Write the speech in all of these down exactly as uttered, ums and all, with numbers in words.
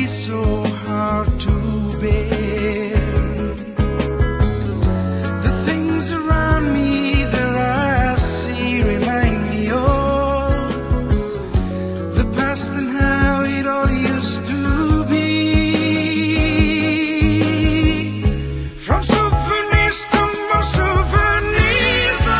so hard to bear. The things around me that I see remind me of the past and how it all used to be. From souvenirs to more souvenirs I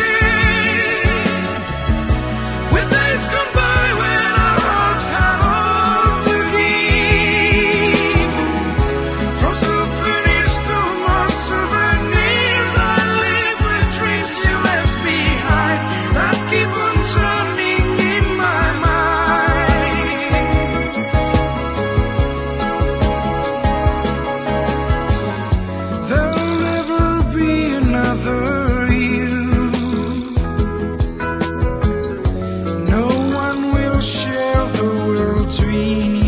live, with days gone by when our hearts have all to give. From souvenirs to more souvenirs I live, with dreams you left behind that keep on turning in my mind. There'll never be another you. No one will share the world between you.